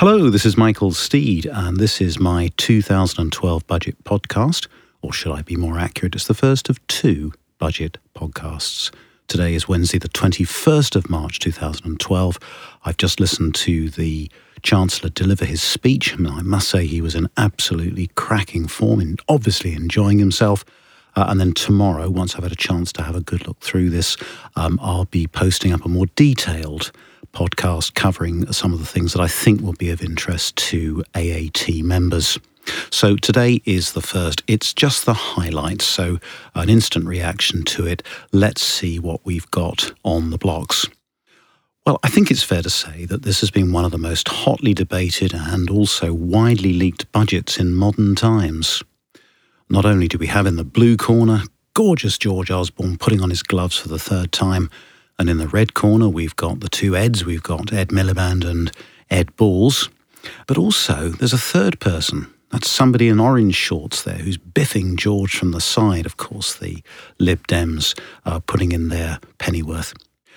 Hello, this is Michael Steed, and this is my 2012 budget podcast, or should I be more accurate, it's the first of two budget podcasts. Today is Wednesday, the 21st of March 2012. I've just listened to the Chancellor deliver his speech, and I must say he was in absolutely cracking form and obviously enjoying himself. And then tomorrow, once I've had a chance to have a good look through this, I'll be posting up a more detailed podcast covering some of the things that I think will be of interest to AAT members. So today is the first. It's just the highlights, so an instant reaction to it. Let's see what we've got on the blocks. Well, I think it's fair to say that this has been one of the most hotly debated and also widely leaked budgets in modern times. Not only do we have in the blue corner gorgeous George Osborne putting on his gloves for the third time, and in the red corner we've got the two Eds, we've got Ed Miliband and Ed Balls, but also there's a third person. That's somebody in orange shorts there who's biffing George from the side, of course, the Lib Dems putting in their pennyworth.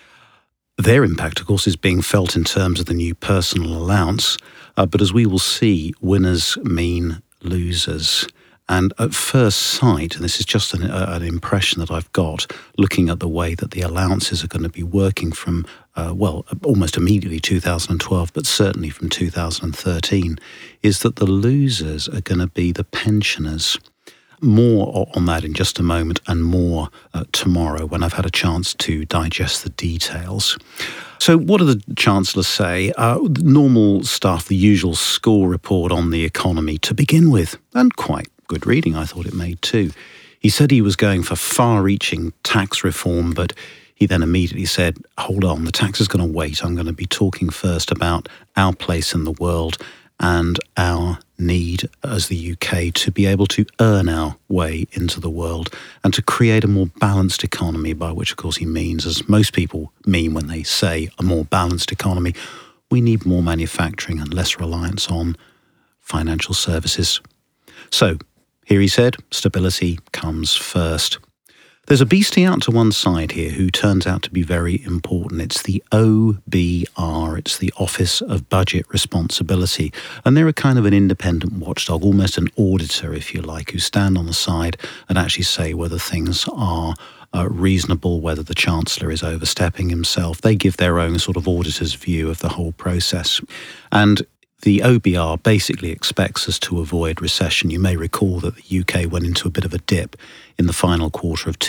Their impact, of course, is being felt in terms of the new personal allowance, but as we will see, winners mean losers. And at first sight, and this is just an impression that I've got, looking at the way that the allowances are going to be working from, almost immediately 2012, but certainly from 2013, is that the losers are going to be the pensioners. More on that in just a moment, and more tomorrow when I've had a chance to digest the details. So what do the chancellors say? Normal stuff, the usual school report on the economy to begin with, and quite good reading, I thought it made too. He said he was going for far-reaching tax reform, but he then immediately said, hold on, the tax is going to wait. I'm going to be talking first about our place in the world and our need as the UK to be able to earn our way into the world and to create a more balanced economy, by which, of course, he means, as most people mean when they say a more balanced economy, we need more manufacturing and less reliance on financial services. So, here he said, stability comes first. There's a beastie out to one side here who turns out to be very important. It's the OBR, it's the Office of Budget Responsibility. And they're a kind of an independent watchdog, almost an auditor, if you like, who stand on the side and actually say whether things are reasonable, whether the Chancellor is overstepping himself. They give their own sort of auditor's view of the whole process. And the OBR basically expects us to avoid recession. You may recall that the UK went into a bit of a dip in the final quarter of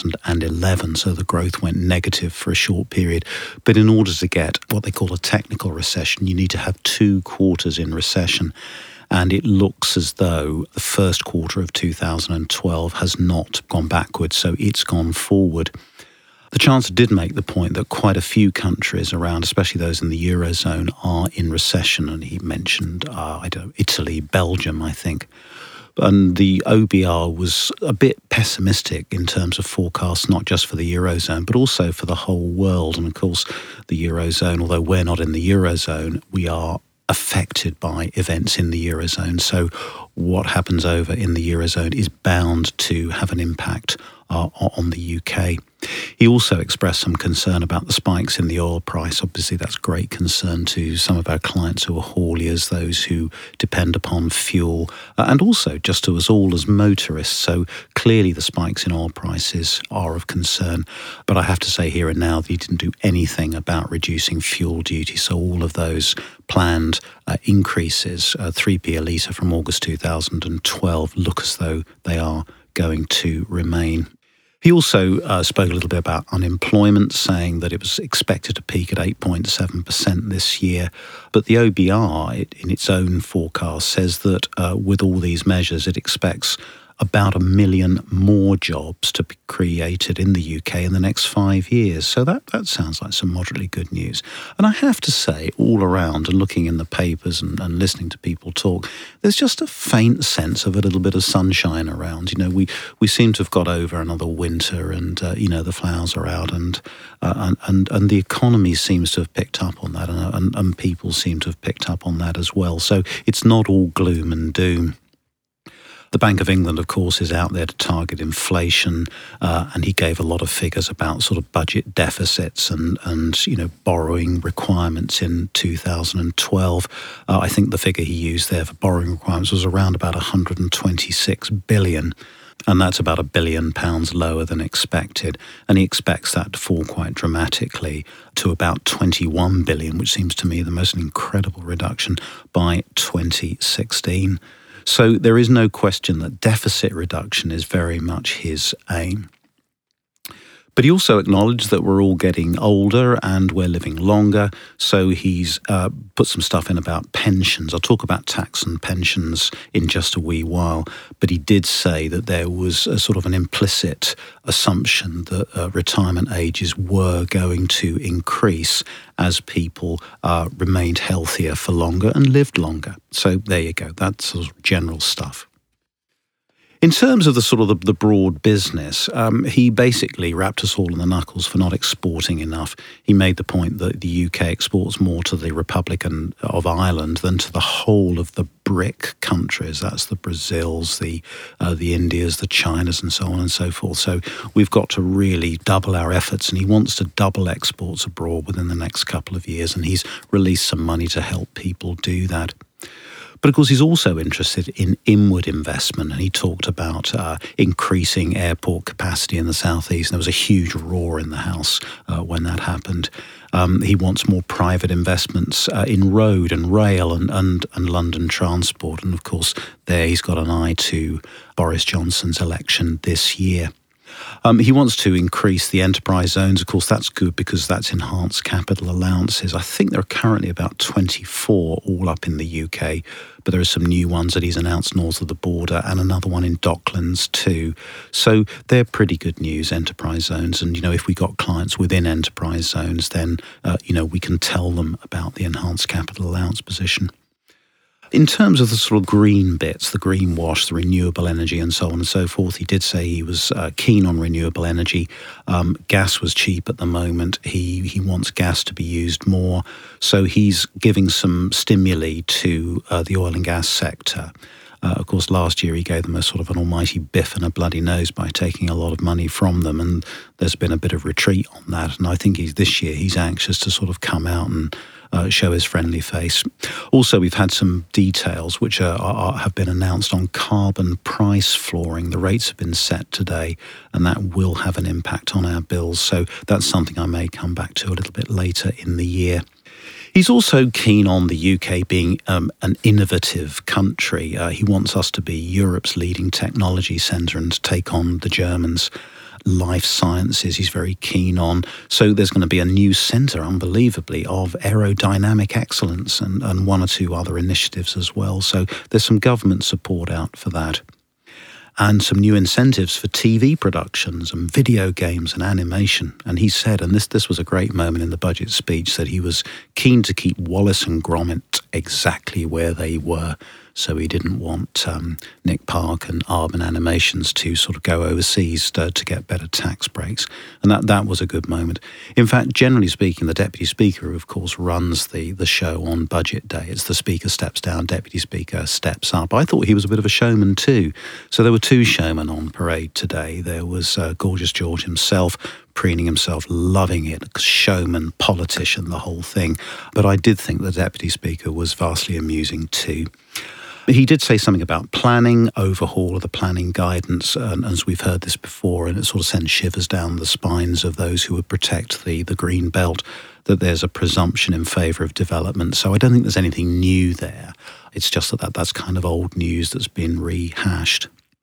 2011, so the growth went negative for a short period. But in order to get what they call a technical recession, you need to have 2 quarters in recession. And it looks as though the first quarter of 2012 has not gone backwards, so it's gone forward. The Chancellor did make the point that quite a few countries around, especially those in the Eurozone, are in recession, and he mentioned, Italy, Belgium, I think. And the OBR was a bit pessimistic in terms of forecasts, not just for the Eurozone, but also for the whole world. And of course, the Eurozone, although we're not in the Eurozone, we are affected by events in the Eurozone. So what happens over in the Eurozone is bound to have an impact on the UK. He also expressed some concern about the spikes in the oil price. Obviously, that's great concern to some of our clients who are hauliers, those who depend upon fuel, and also just to us all as motorists. So clearly the spikes in oil prices are of concern. But I have to say here and now that he didn't do anything about reducing fuel duty. So all of those planned increases, 3p a litre from August 2012, look as though they are going to remain. He also spoke a little bit about unemployment, saying that it was expected to peak at 8.7% this year. But the OBR, in its own forecast, says that with all these measures, it expects about 1 million more jobs to be created in the UK in the next 5 years. So that sounds like some moderately good news. And I have to say, all around, and looking in the papers and listening to people talk, there's just a faint sense of a little bit of sunshine around. You know, we seem to have got over another winter, and the flowers are out, and the economy seems to have picked up on that, and people seem to have picked up on that as well. So it's not all gloom and doom. The Bank of England, of course, is out there to target inflation, and he gave a lot of figures about sort of budget deficits and borrowing requirements in 2012. I think the figure he used there for borrowing requirements was around about 126 billion. And that's about £1 billion lower than expected. And he expects that to fall quite dramatically to about 21 billion, which seems to me the most incredible reduction by 2016. So there is no question that deficit reduction is very much his aim. But he also acknowledged that we're all getting older and we're living longer. So he's put some stuff in about pensions. I'll talk about tax and pensions in just a wee while. But he did say that there was a sort of an implicit assumption that retirement ages were going to increase as people remained healthier for longer and lived longer. So there you go. That's sort of general stuff. In terms of the broad business, he basically wrapped us all in the knuckles for not exporting enough. He made the point that the UK exports more to the Republic of Ireland than to the whole of the BRIC countries. That's the Brazils, the Indias, the Chinas, and so on and so forth. So we've got to really double our efforts, and he wants to double exports abroad within the next couple of years, and he's released some money to help people do that. But of course, he's also interested in inward investment, and he talked about increasing airport capacity in the southeast. And there was a huge roar in the House when that happened. He wants more private investments in road and rail and London transport. And of course, there he's got an eye to Boris Johnson's election this year. He wants to increase the enterprise zones. Of course, that's good because that's enhanced capital allowances. I think there are currently about 24 all up in the UK, but there are some new ones that he's announced north of the border and another one in Docklands too. So they're pretty good news, enterprise zones. And, if we got clients within enterprise zones, then, we can tell them about the enhanced capital allowance position. In terms of the sort of green bits, the green wash, the renewable energy and so on and so forth, he did say he was keen on renewable energy. Gas was cheap at the moment. He wants gas to be used more. So he's giving some stimuli to the oil and gas sector. Of course, last year he gave them a sort of an almighty biff and a bloody nose by taking a lot of money from them, and there's been a bit of retreat on that. And I think this year he's anxious to sort of come out and show his friendly face. Also, we've had some details which have been announced on carbon price flooring. The rates have been set today, and that will have an impact on our bills. So that's something I may come back to a little bit later in the year. He's also keen on the UK being an innovative country. He wants us to be Europe's leading technology centre and to take on the Germans. Life sciences he's very keen on. So there's going to be a new centre, unbelievably, of aerodynamic excellence and one or two other initiatives as well. So there's some government support out for that. And some new incentives for TV productions and video games and animation. And he said, and this was a great moment in the budget speech, that he was keen to keep Wallace and Gromit exactly where they were. So he didn't want Nick Park and Arbon Animations to sort of go overseas to get better tax breaks. And that was a good moment. In fact, generally speaking, the Deputy Speaker, of course, runs the show on Budget Day. It's the Speaker steps down, Deputy Speaker steps up. I thought he was a bit of a showman too. So there were two showmen on parade today. There was Gorgeous George himself, preening himself, loving it, showman, politician, the whole thing. But I did think the Deputy Speaker was vastly amusing too. He did say something about planning, overhaul of the planning guidance, and as we've heard this before, and it sort of sends shivers down the spines of those who would protect the green belt, that there's a presumption in favour of development. So I don't think there's anything new there. It's just that's kind of old news that's been rehashed.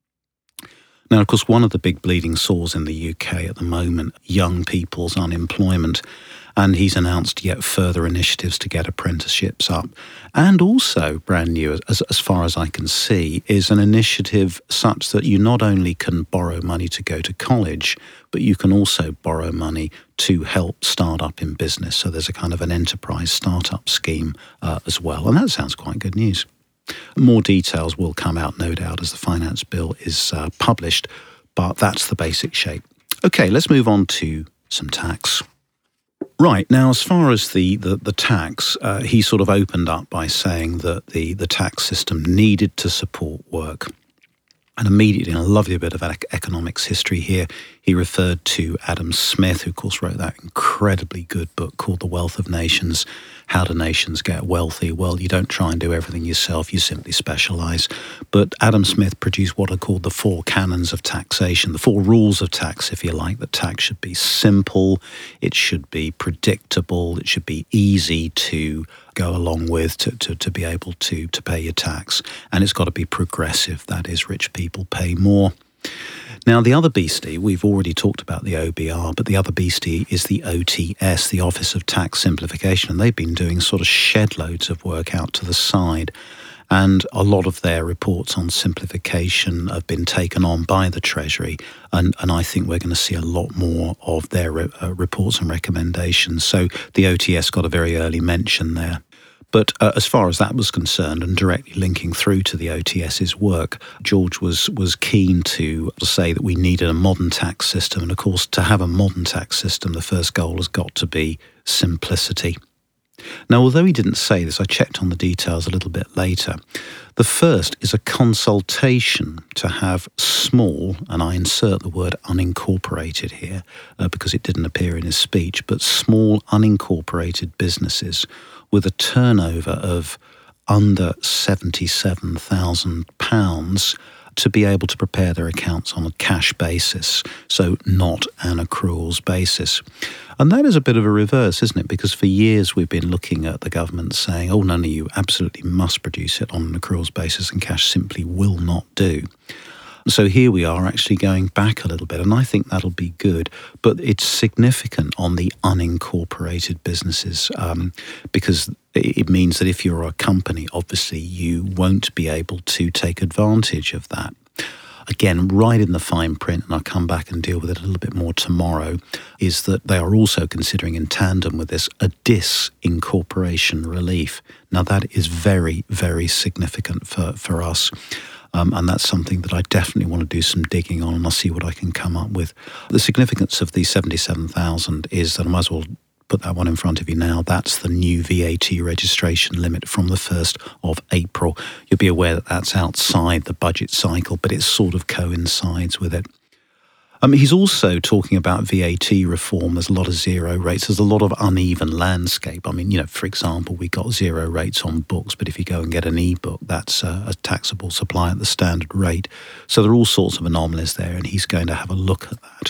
Now, of course, one of the big bleeding sores in the UK at the moment, young people's unemployment, and he's announced yet further initiatives to get apprenticeships up. And also, brand new, as far as I can see, is an initiative such that you not only can borrow money to go to college, but you can also borrow money to help start up in business. So there's a kind of an enterprise startup scheme as well. And that sounds quite good news. More details will come out, no doubt, as the finance bill is published, but that's the basic shape. Okay, let's move on to some tax. Right, now as far as the tax, he sort of opened up by saying that the tax system needed to support work. And immediately, in a lovely bit of economics history here, he referred to Adam Smith, who, of course, wrote that incredibly good book called The Wealth of Nations. How do nations get wealthy? Well, you don't try and do everything yourself, you simply specialise. But Adam Smith produced what are called the 4 canons of taxation, the 4 rules of tax, if you like. That tax should be simple, it should be predictable, it should be easy to go along with to be able to pay your tax. And it's got to be progressive, that is, rich people pay more. Now, the other beastie, we've already talked about the OBR, but the other beastie is the OTS, the Office of Tax Simplification, and they've been doing sort of shed loads of work out to the side. And a lot of their reports on simplification have been taken on by the Treasury, and I think we're going to see a lot more of their reports and recommendations. So the OTS got a very early mention there. But as far as that was concerned, and directly linking through to the OTS's work, George was keen to say that we needed a modern tax system. And of course, to have a modern tax system, the first goal has got to be simplicity. Now, although he didn't say this, I checked on the details a little bit later. The first is a consultation to have small, and I insert the word unincorporated here because it didn't appear in his speech, but small unincorporated businesses with a turnover of under £77,000 to be able to prepare their accounts on a cash basis, so not an accruals basis. And that is a bit of a reverse, isn't it? Because for years we've been looking at the government saying, oh, none of you absolutely must produce it on an accruals basis, and cash simply will not do. So here we are actually going back a little bit, and I think that'll be good. But it's significant on the unincorporated businesses because it means that if you're a company, obviously you won't be able to take advantage of that. Again, right in the fine print, and I'll come back and deal with it a little bit more tomorrow, is that they are also considering in tandem with this a disincorporation relief. Now that is very, very significant for us. And that's something that I definitely want to do some digging on, and I'll see what I can come up with. The significance of the 77,000 is that I might as well put that one in front of you now. That's the new VAT registration limit from the 1st of April. You'll be aware that that's outside the budget cycle, but it sort of coincides with it. He's also talking about VAT reform. There's a lot of zero rates. There's a lot of uneven landscape. For example, we got zero rates on books, but if you go and get an e-book, that's a taxable supply at the standard rate. So there are all sorts of anomalies there, and he's going to have a look at that.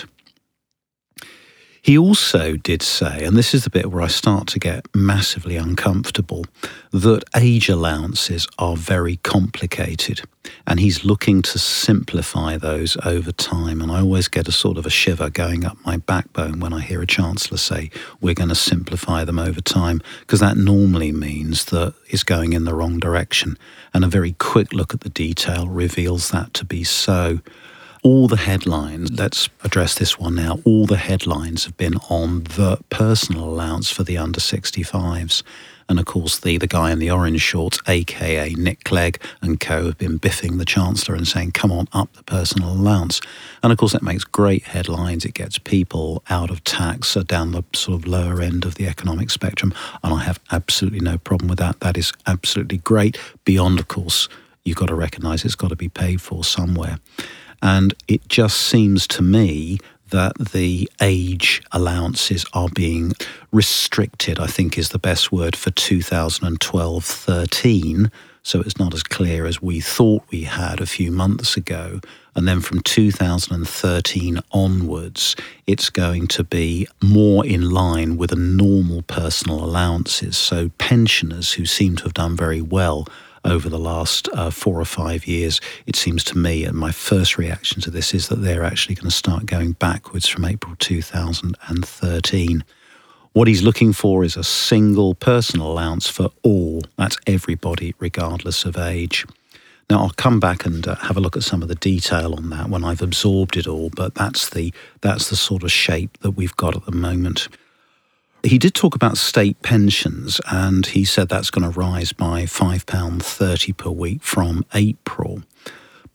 He also did say, and this is the bit where I start to get massively uncomfortable, that age allowances are very complicated, and he's looking to simplify those over time. And I always get a sort of a shiver going up my backbone when I hear a chancellor say, we're going to simplify them over time, because that normally means that it's going in the wrong direction. And a very quick look at the detail reveals that to be so. All the headlines, let's address this one now, all the headlines have been on the personal allowance for the under 65s. And of course, the guy in the orange shorts, a.k.a. Nick Clegg and co, have been biffing the Chancellor and saying, come on, up the personal allowance. And of course, that makes great headlines. It gets people out of tax down the sort of lower end of the economic spectrum. And I have absolutely no problem with that. That is absolutely great. Beyond, of course, you've got to recognise it's got to be paid for somewhere. And it just seems to me that the age allowances are being restricted, I think is the best word, for 2012-13. So it's not as clear as we thought we had a few months ago. And then from 2013 onwards, it's going to be more in line with the normal personal allowances. So pensioners who seem to have done very well over the last 4 or 5 years, it seems to me, and my first reaction to this is that they're actually going to start going backwards from April 2013. What he's looking for is a single personal allowance for all. That's everybody, regardless of age. Now, I'll come back and have a look at some of the detail on that when I've absorbed it all, but that's the sort of shape that we've got at the moment. He did talk about state pensions, and he said that's going to rise by £5.30 per week from April.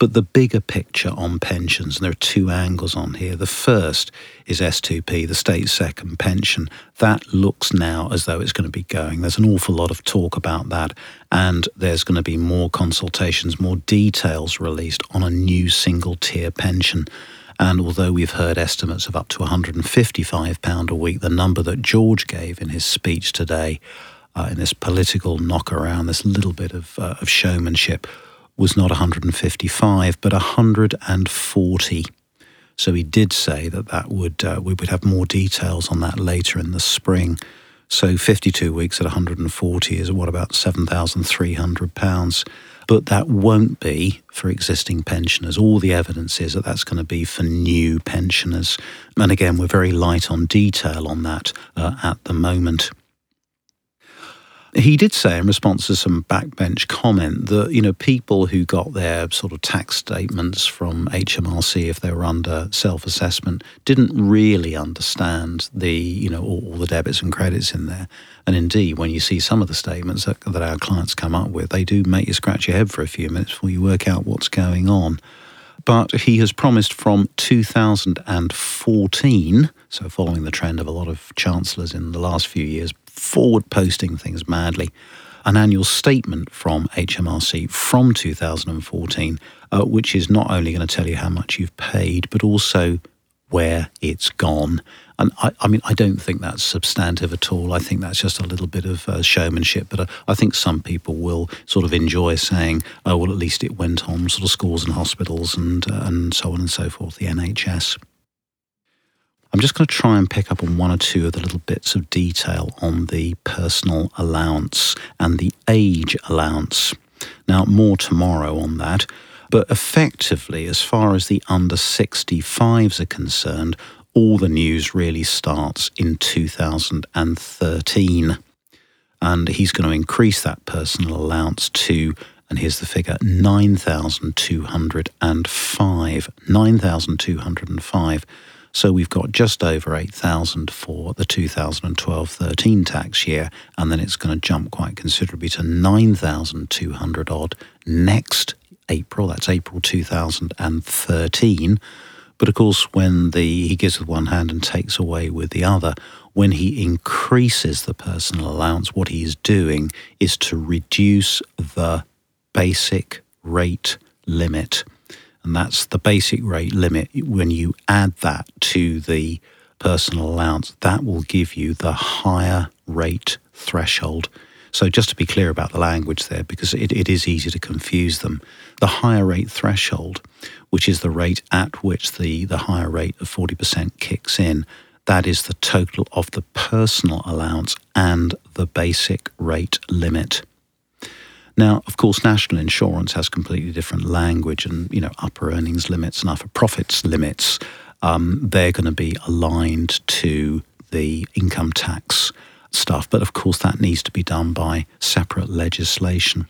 But the bigger picture on pensions, and there are two angles on here. The first is S2P, the state second pension. That looks now as though it's going to be going. There's an awful lot of talk about that, and there's going to be more consultations, more details released on a new single-tier pension. And although we've heard estimates of up to £155 a week, the number that George gave in his speech today, in this political knock-around, this little bit of showmanship, was not 155, but 140. So he did say that we would have more details on that later in the spring. So 52 weeks at 140 is about £7,300. But that won't be for existing pensioners. All the evidence is that that's going to be for new pensioners. And again, we're very light on detail on that at the moment. He did say in response to some backbench comment that, people who got their sort of tax statements from HMRC if they were under self-assessment didn't really understand all the debits and credits in there. And indeed, when you see some of the statements that our clients come up with, they do make you scratch your head for a few minutes before you work out what's going on. But he has promised from 2014, so following the trend of a lot of chancellors in the last few years, forward-posting things madly, an annual statement from HMRC from 2014, which is not only going to tell you how much you've paid, but also where it's gone. And I don't think that's substantive at all. I think that's just a little bit of showmanship. But I think some people will sort of enjoy saying, oh, well, at least it went on sort of schools and hospitals and so on and so forth, the NHS. I'm just going to try and pick up on one or two of the little bits of detail on the personal allowance and the age allowance. Now, more tomorrow on that. But effectively, as far as the under 65s are concerned, all the news really starts in 2013. And he's going to increase that personal allowance to, and here's the figure, 9,205. 9,205. So we've got just over 8,000 for the 2012-13 tax year, and then it's going to jump quite considerably to 9,200 odd next April. That's April 2013. But of course, when he gives with one hand and takes away with the other, when he increases the personal allowance, what he's doing is to reduce the basic rate limit. And that's the basic rate limit. When you add that to the personal allowance, that will give you the higher rate threshold. So just to be clear about the language there, because it is easy to confuse them, the higher rate threshold, which is the rate at which the higher rate of 40% kicks in, that is the total of the personal allowance and the basic rate limit. Now, of course, national insurance has completely different language and, upper earnings limits and upper profits limits. They're going to be aligned to the income tax stuff. But of course, that needs to be done by separate legislation.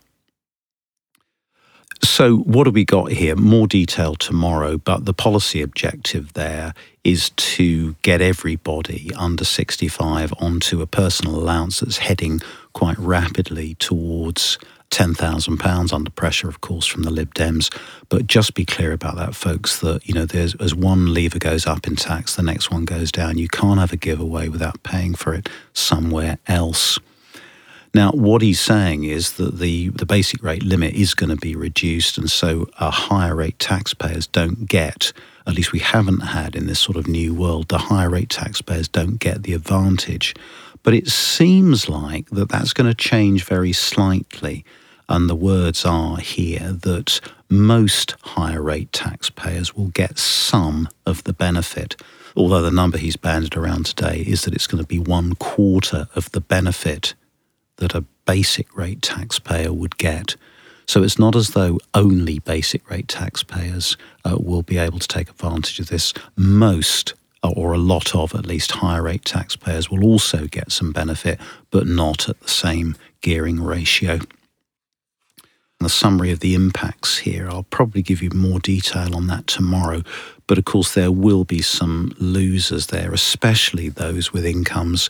So what have we got here? More detail tomorrow, but the policy objective there is to get everybody under 65 onto a personal allowance that's heading quite rapidly towards £10,000 under pressure, of course, from the Lib Dems. But just be clear about that, folks, that, there's as one lever goes up in tax, the next one goes down. You can't have a giveaway without paying for it somewhere else. Now, what he's saying is that the basic rate limit is going to be reduced, and so higher rate taxpayers don't get, at least we haven't had in this sort of new world, the higher rate taxpayers don't get the advantage. But it seems like that's going to change very slightly. And the words are here that most higher rate taxpayers will get some of the benefit, although the number he's banded around today is that it's going to be 1/4 of the benefit that a basic rate taxpayer would get. So it's not as though only basic rate taxpayers will be able to take advantage of this. Most, or a lot of at least, higher rate taxpayers will also get some benefit, but not at the same gearing ratio. The summary of the impacts here, I'll probably give you more detail on that tomorrow, but of course there will be some losers there, especially those with incomes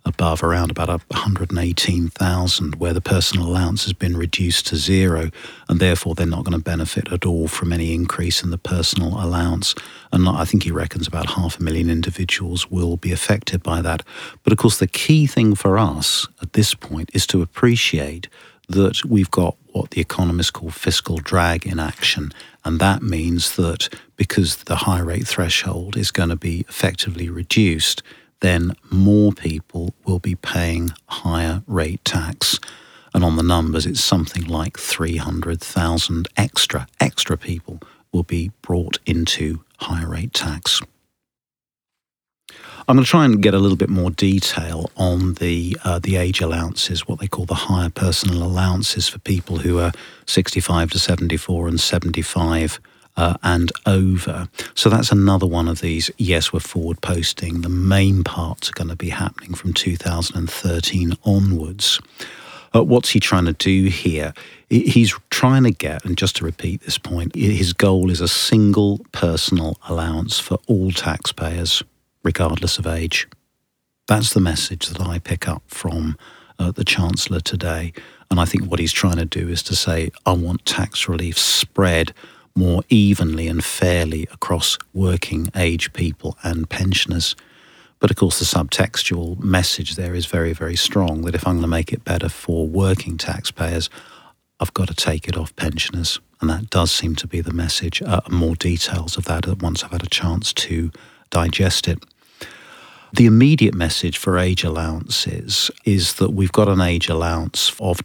above around about 118,000, where the personal allowance has been reduced to zero, and therefore they're not going to benefit at all from any increase in the personal allowance. And I think he reckons about 500,000 individuals will be affected by that. But of course, the key thing for us at this point is to appreciate that we've got what the economists call fiscal drag in action. And that means that because the high rate threshold is going to be effectively reduced, then more people will be paying higher rate tax. And on the numbers, it's something like 300,000 extra people will be brought into higher rate tax. I'm going to try and get a little bit more detail on the age allowances, what they call the higher personal allowances for people who are 65 to 74 and 75 and over. So that's another one of these, yes, we're forward posting. The main parts are going to be happening from 2013 onwards. What's he trying to do here? He's trying to get, and just to repeat this point, his goal is a single personal allowance for all taxpayers, regardless of age. That's the message that I pick up from the Chancellor today. And I think what he's trying to do is to say, I want tax relief spread more evenly and fairly across working age people and pensioners. But of course, the subtextual message there is very, very strong, that if I'm going to make it better for working taxpayers, I've got to take it off pensioners. And that does seem to be the message. More details of that once I've had a chance to digest it. The immediate message for age allowances is that we've got an age allowance of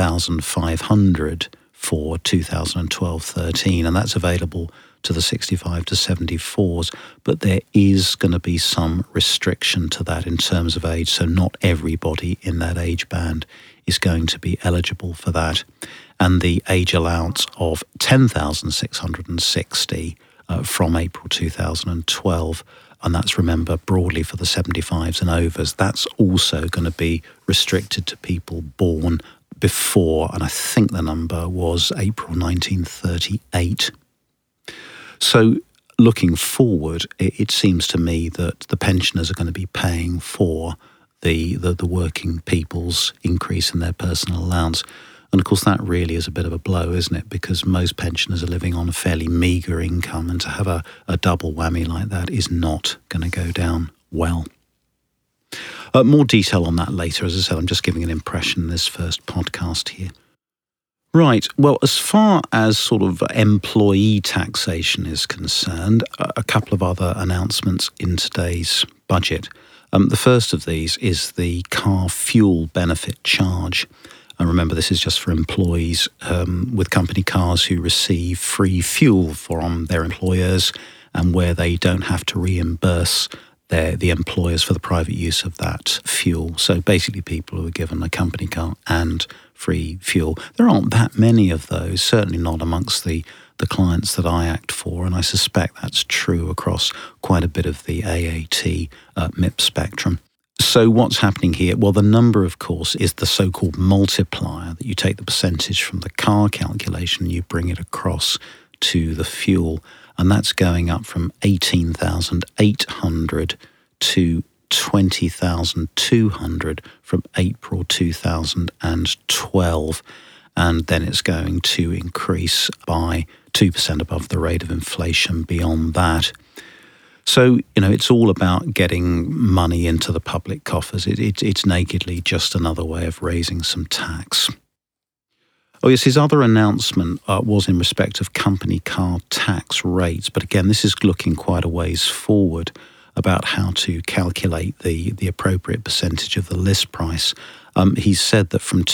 10,500 for 2012-13, and that's available to the 65 to 74s, but there is going to be some restriction to that in terms of age, so not everybody in that age band is going to be eligible for that. And the age allowance of 10,660 from April 2012, and that's, remember, broadly for the 75s and overs, that's also going to be restricted to people born before, and I think the number was April 1938. So looking forward, it seems to me that the pensioners are going to be paying for the working people's increase in their personal allowance. And of course, that really is a bit of a blow, isn't it? Because most pensioners are living on a fairly meagre income, and to have a double whammy like that is not going to go down well. More detail on that later. As I said, I'm just giving an impression in this first podcast here. Right, well, as far as sort of employee taxation is concerned, a couple of other announcements in today's budget. The first of these is the car fuel benefit charge. And remember, this is just for employees with company cars who receive free fuel from their employers, and where they don't have to reimburse the employers for the private use of that fuel. So basically people who are given a company car and free fuel. There aren't that many of those, certainly not amongst the clients that I act for, and I suspect that's true across quite a bit of the AAT MIP spectrum. So what's happening here? Well, the number, of course, is the so-called multiplier, that you take the percentage from the car calculation, you bring it across to the fuel, and that's going up from 18,800 to 20,200 from April 2012, and then it's going to increase by 2% above the rate of inflation beyond that. So, it's all about getting money into the public coffers. It's nakedly just another way of raising some tax. Oh yes, his other announcement was in respect of company car tax rates. But again, this is looking quite a ways forward about how to calculate the appropriate percentage of the list price. He said that from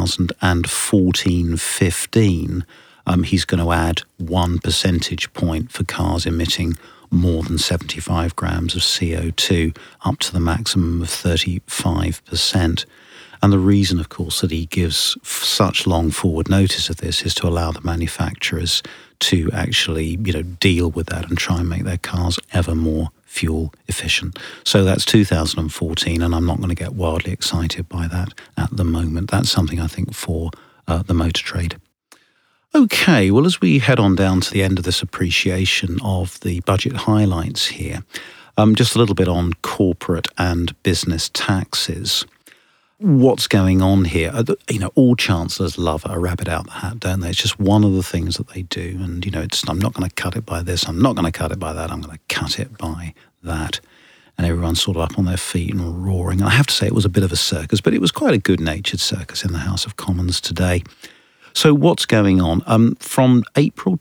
2014-15, he's going to add 1 percentage point for cars emitting more than 75 grams of CO2, up to the maximum of 35%. And the reason, of course, that he gives such long forward notice of this is to allow the manufacturers to actually, deal with that and try and make their cars ever more fuel efficient. So that's 2014, and I'm not going to get wildly excited by that at the moment. That's something I think for the motor trade. Okay, well, as we head on down to the end of this appreciation of the budget highlights here, Just a little bit on corporate and business taxes. What's going on here? All chancellors love a rabbit out the hat, don't they? It's just one of the things that they do. And, I'm not going to cut it by this. I'm not going to cut it by that. I'm going to cut it by that. And everyone's sort of up on their feet and roaring. And I have to say it was a bit of a circus, but it was quite a good-natured circus in the House of Commons today. So what's going on? From April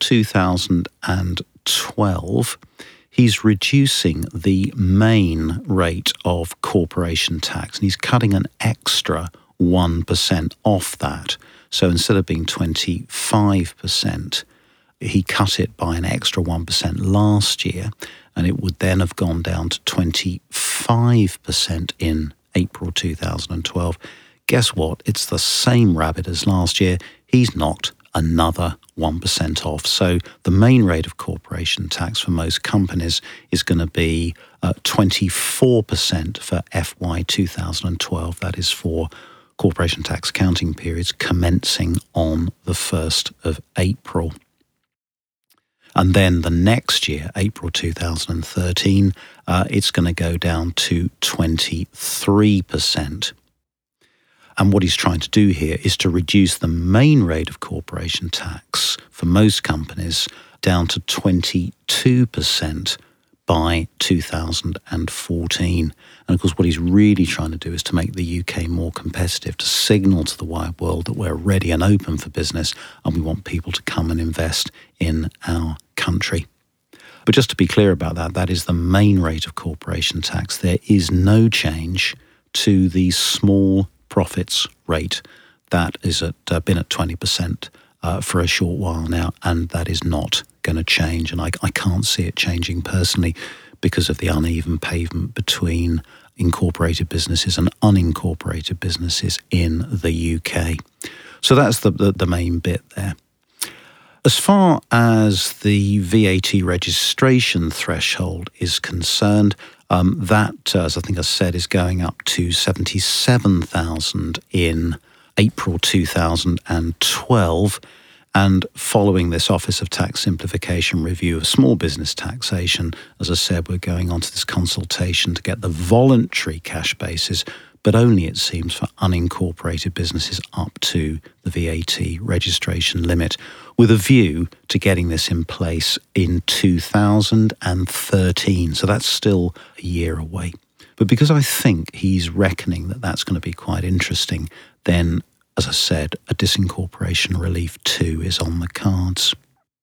2012, he's reducing the main rate of corporation tax, and he's cutting an extra 1% off that. So instead of being 25%, he cut it by an extra 1% last year, and it would then have gone down to 25% in April 2012. Guess what? It's the same rabbit as last year. He's knocked another 1% off. So the main rate of corporation tax for most companies is going to be 24% for FY 2012. That is for corporation tax counting periods commencing on the 1st of April. And then the next year, April 2013, it's going to go down to 23%. And what he's trying to do here is to reduce the main rate of corporation tax for most companies down to 22% by 2014. And of course, what he's really trying to do is to make the UK more competitive, to signal to the wide world that we're ready and open for business and we want people to come and invest in our country. But just to be clear about that, that is the main rate of corporation tax. There is no change to the small profits rate that is been at 20% for a short while now, and that is not going to change. And I can't see it changing personally because of the uneven pavement between incorporated businesses and unincorporated businesses in the UK. So that's the main bit there. As far as the VAT registration threshold is concerned, that, as I think I said, is going up to 77,000 in April 2012. And following this Office of Tax Simplification review of small business taxation, as I said, we're going on to this consultation to get the voluntary cash basis, but only, it seems, for unincorporated businesses up to the VAT registration limit, with a view to getting this in place in 2013. So that's still a year away. But because I think he's reckoning that that's going to be quite interesting, then, as I said, a disincorporation relief too is on the cards.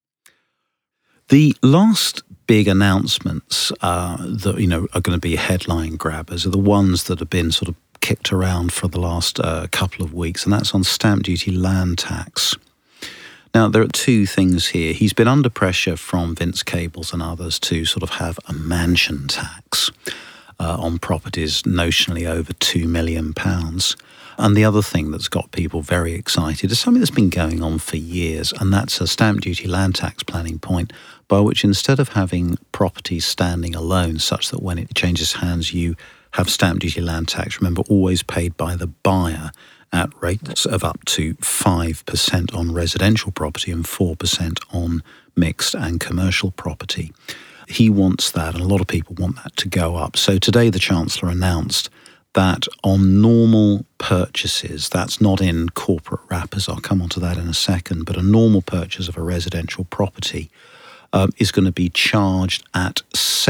The last big announcements that are going to be headline grabbers are the ones that have been sort of kicked around for the last couple of weeks, and that's on stamp duty land tax. Now, there are two things here. He's been under pressure from Vince Cables and others to sort of have a mansion tax on properties notionally over £2 million. And the other thing that's got people very excited is something that's been going on for years, and that's a stamp duty land tax planning point by which, instead of having properties standing alone such that when it changes hands you have stamp duty land tax, remember, always paid by the buyer at rates of up to 5% on residential property and 4% on mixed and commercial property. He wants that, and a lot of people want that to go up. So today the Chancellor announced that on normal purchases, that's not in corporate wrappers, I'll come on to that in a second, but a normal purchase of a residential property is going to be charged at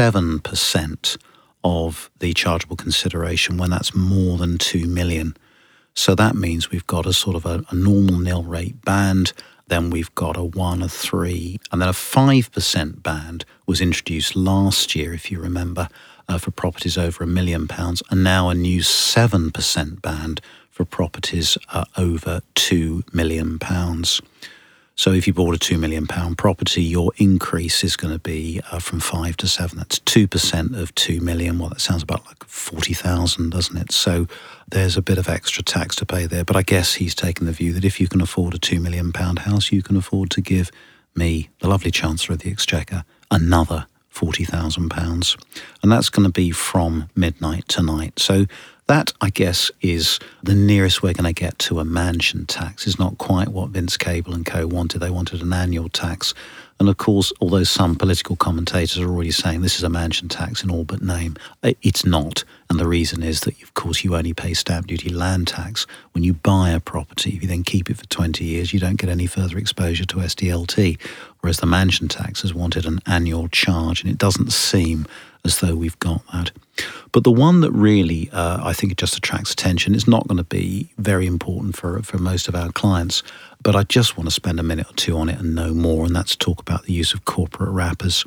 7% of the chargeable consideration when that's more than 2 million. So that means we've got a sort of a normal nil rate band, then we've got a 1, a 3, and then a 5% band was introduced last year, if you remember, for properties over £1 million, and now a new 7% band for properties over £2 million. So if you bought a £2 million property, your increase is going to be from 5 to 7. That's 2% of 2 million. Well, that sounds about like 40,000, doesn't it? So there's a bit of extra tax to pay there. But I guess he's taken the view that if you can afford a £2 million house, you can afford to give me, the lovely Chancellor of the Exchequer, another £40,000. And that's going to be from midnight tonight. So That, I guess, is the nearest we're going to get to a mansion tax. It's not quite what Vince Cable and co wanted. They wanted an annual tax. And of course, although some political commentators are already saying this is a mansion tax in all but name, it's not. And the reason is that, of course, you only pay stamp duty land tax when you buy a property. If you then keep it for 20 years, you don't get any further exposure to SDLT, whereas the mansion tax has wanted an annual charge, and it doesn't seem as though we've got that. But the one that really, I think, just attracts attention, is not going to be very important for most of our clients, but I just want to spend a minute or two on it and know more, and that's talk about the use of corporate wrappers.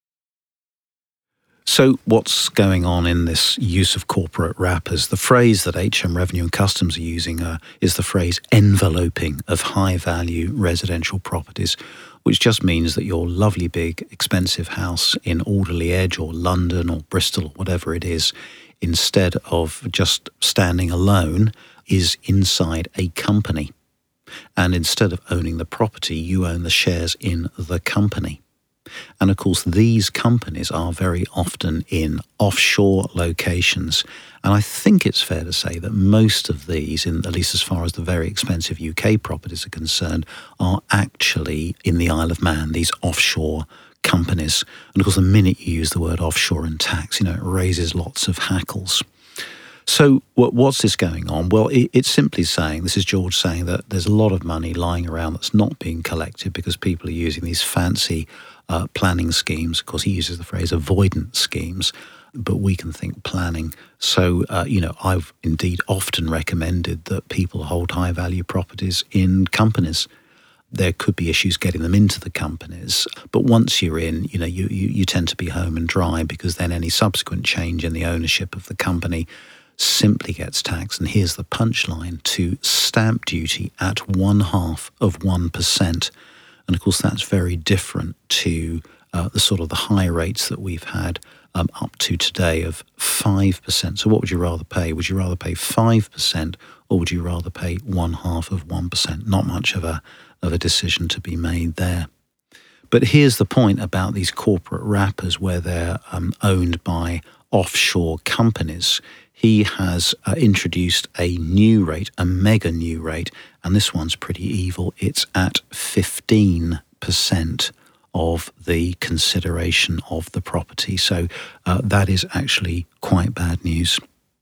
So what's going on in this use of corporate wrappers? The phrase that HM Revenue and Customs are using is the phrase enveloping of high-value residential properties, which just means that your lovely big expensive house in Alderley Edge or London or Bristol or whatever it is, instead of just standing alone, is inside a company. And instead of owning the property, you own the shares in the company. And of course, these companies are very often in offshore locations. And I think it's fair to say that most of these, at least as far as the very expensive UK properties are concerned, are actually in the Isle of Man, these offshore companies. And of course, the minute you use the word offshore and tax, it raises lots of hackles. So what's this going on? Well, it's simply saying, this is George saying, that there's a lot of money lying around that's not being collected because people are using these fancy planning schemes. Of course, he uses the phrase avoidance schemes, but we can think planning. So, I've indeed often recommended that people hold high-value properties in companies. There could be issues getting them into the companies, but once you're in, you tend to be home and dry, because then any subsequent change in the ownership of the company simply gets taxed. And here's the punchline: to stamp duty at 0.5%. And of course, that's very different to the sort of the high rates that we've had up to today of 5%. So what would you rather pay? Would you rather pay 5%, or would you rather pay 0.5%? Not much of a decision to be made there. But here's the point about these corporate wrappers, where they're owned by offshore companies. He has introduced a new rate, a mega new rate, and this one's pretty evil. It's at 15% of the consideration of the property. So that is actually quite bad news.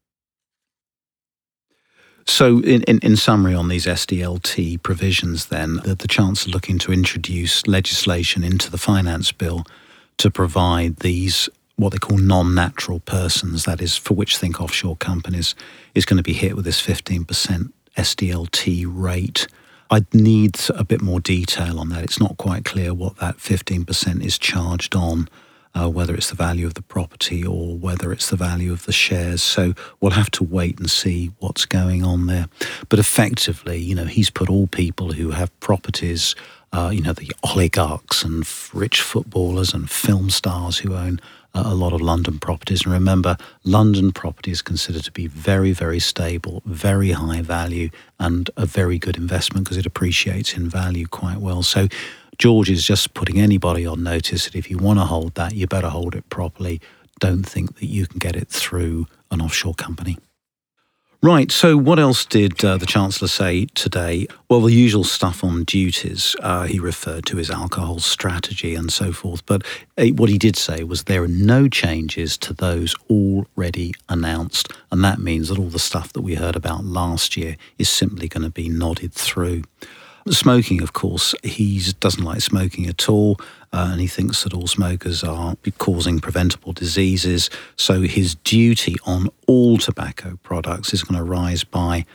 So in summary on these SDLT provisions then, the Chancellor looking to introduce legislation into the Finance Bill to provide these what they call non-natural persons, that is, for which think offshore companies, is going to be hit with this 15% SDLT rate. I'd need a bit more detail on that. It's not quite clear what that 15% is charged on, whether it's the value of the property or whether it's the value of the shares. So we'll have to wait and see what's going on there. But effectively, he's put all people who have properties, the oligarchs and rich footballers and film stars who own a lot of London properties. And remember, London property is considered to be very, very stable, very high value, and a very good investment because it appreciates in value quite well. So George is just putting anybody on notice that if you want to hold that, you better hold it properly. Don't think that you can get it through an offshore company. Right, so what else did the Chancellor say today? Well, the usual stuff on duties. He referred to his alcohol strategy and so forth. But what he did say was there are no changes to those already announced. And that means that all the stuff that we heard about last year is simply going to be nodded through. Smoking, of course, he doesn't like smoking at all, and he thinks that all smokers are causing preventable diseases. So his duty on all tobacco products is going to rise by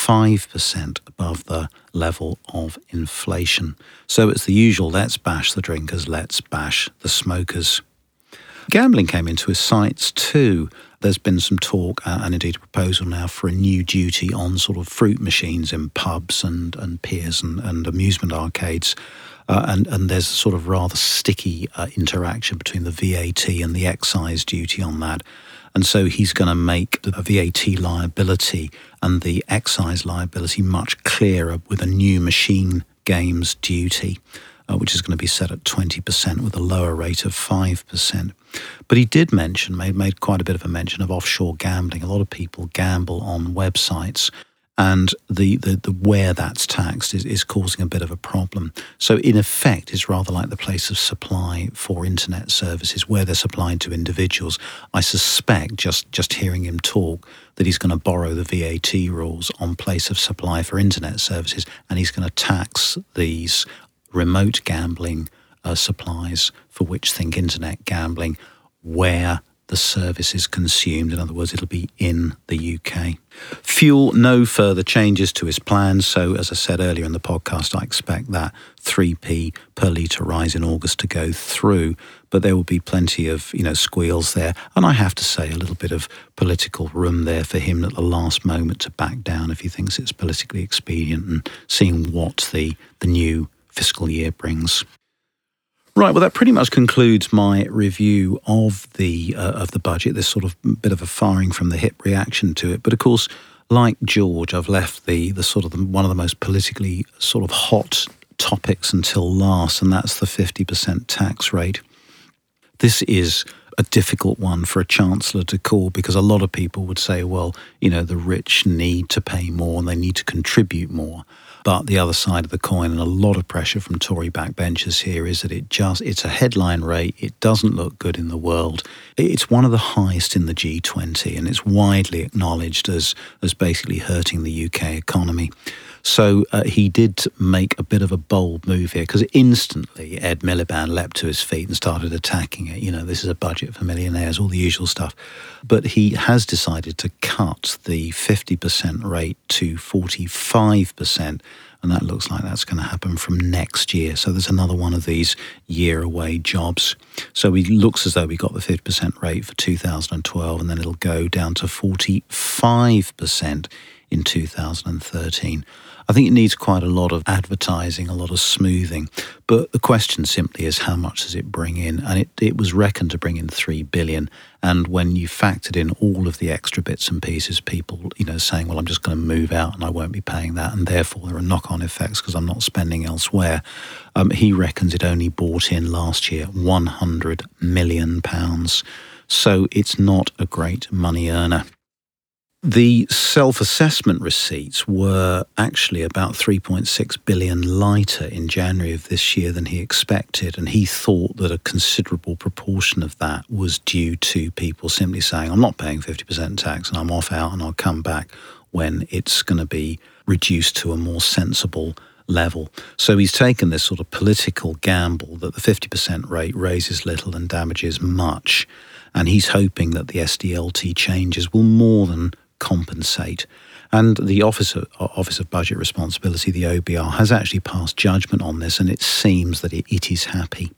5% above the level of inflation. So it's the usual, let's bash the drinkers, let's bash the smokers. Gambling came into his sights too. There's been some talk and indeed a proposal now for a new duty on sort of fruit machines in pubs and piers and amusement arcades. And there's a sort of rather sticky interaction between the VAT and the excise duty on that. And so he's going to make the VAT liability and the excise liability much clearer with a new machine games duty. which is going to be set at 20% with a lower rate of 5%. But he did mention, made quite a bit of a mention of offshore gambling. A lot of people gamble on websites, and the where that's taxed is causing a bit of a problem. So in effect, it's rather like the place of supply for internet services where they're supplied to individuals. I suspect, just hearing him talk, that he's going to borrow the VAT rules on place of supply for internet services, and he's going to tax these remote gambling supplies, for which think internet gambling, where the service is consumed. In other words, it'll be in the UK. Fuel, no further changes to his plans. So as I said earlier in the podcast, I expect that 3p per litre rise in August to go through. But there will be plenty of, squeals there. And I have to say a little bit of political room there for him at the last moment to back down if he thinks it's politically expedient, and seeing what the new fiscal year brings. Right, well, that pretty much concludes my review of the budget. This sort of bit of a firing from the hip reaction to it. But of course, like George, I've left the one of the most politically sort of hot topics until last, and that's the 50% tax rate. This is a difficult one for a chancellor to call, because a lot of people would say, well, the rich need to pay more and they need to contribute more. But the other side of the coin, and a lot of pressure from Tory backbenchers here, is that it's a headline rate. It doesn't look good in the world. It's one of the highest in the G20, and it's widely acknowledged as basically hurting the UK economy. So he did make a bit of a bold move here, because instantly Ed Miliband leapt to his feet and started attacking it. This is a budget for millionaires, all the usual stuff. But he has decided to cut the 50% rate to 45%, and that looks like that's going to happen from next year. So there's another one of these year-away jobs. So it looks as though we got the 50% rate for 2012, and then it'll go down to 45% in 2013. I think it needs quite a lot of advertising, a lot of smoothing. But the question simply is, how much does it bring in? And it was reckoned to bring in $3 billion. And when you factored in all of the extra bits and pieces, people, saying, well, I'm just going to move out and I won't be paying that, and therefore there are knock-on effects because I'm not spending elsewhere. He reckons it only brought in last year £100 million. So it's not a great money earner. The self-assessment receipts were actually about 3.6 billion lighter in January of this year than he expected, and he thought that a considerable proportion of that was due to people simply saying, I'm not paying 50% tax and I'm off out and I'll come back when it's going to be reduced to a more sensible level. So he's taken this sort of political gamble that the 50% rate raises little and damages much, and he's hoping that the SDLT changes will more than compensate. And the Office of Budget Responsibility, the OBR, has actually passed judgment on this, and it seems that it is happy.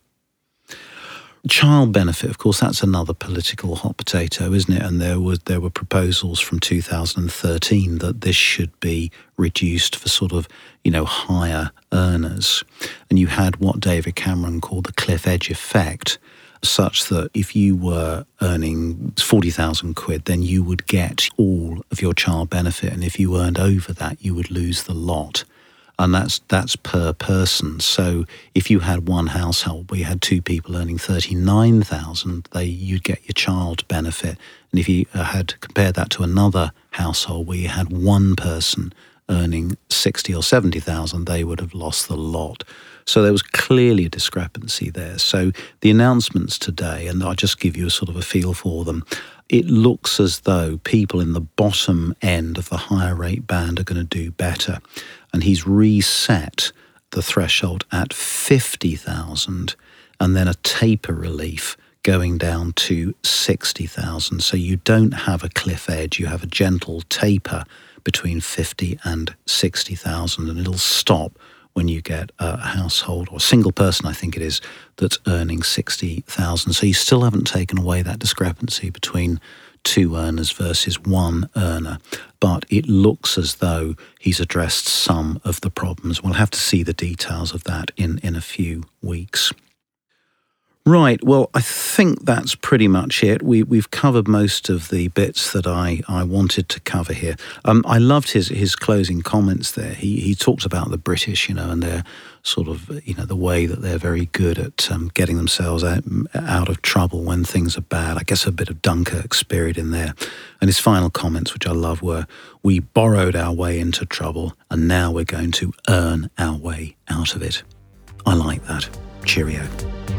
Child benefit, of course, that's another political hot potato, isn't it? And there were proposals from 2013 that this should be reduced for sort of, higher earners. And you had what David Cameron called the cliff edge effect, such that if you were earning 40,000 quid, then you would get all of your child benefit. And if you earned over that, you would lose the lot. And that's per person. So if you had one household where you had two people earning 39,000, you'd get your child benefit. And if you had compared that to another household where you had one person earning 60 or 70,000, they would have lost the lot. So there was clearly a discrepancy there. So the announcements today, and I'll just give you a sort of a feel for them, it looks as though people in the bottom end of the higher rate band are going to do better. And he's reset the threshold at 50,000 and then a taper relief going down to 60,000. So you don't have a cliff edge, you have a gentle taper between 50 and 60,000, and it'll stop when you get a household, or a single person, I think it is, that's earning 60,000. So you still haven't taken away that discrepancy between two earners versus one earner. But it looks as though he's addressed some of the problems. We'll have to see the details of that in a few weeks. Right. Well, I think that's pretty much it. We've covered most of the bits that I wanted to cover here. I loved his closing comments there. He talked about the British, and their sort of, the way that they're very good at getting themselves out of trouble when things are bad. I guess a bit of Dunkirk spirit in there. And his final comments, which I love, were, "We borrowed our way into trouble, and now we're going to earn our way out of it." I like that. Cheerio.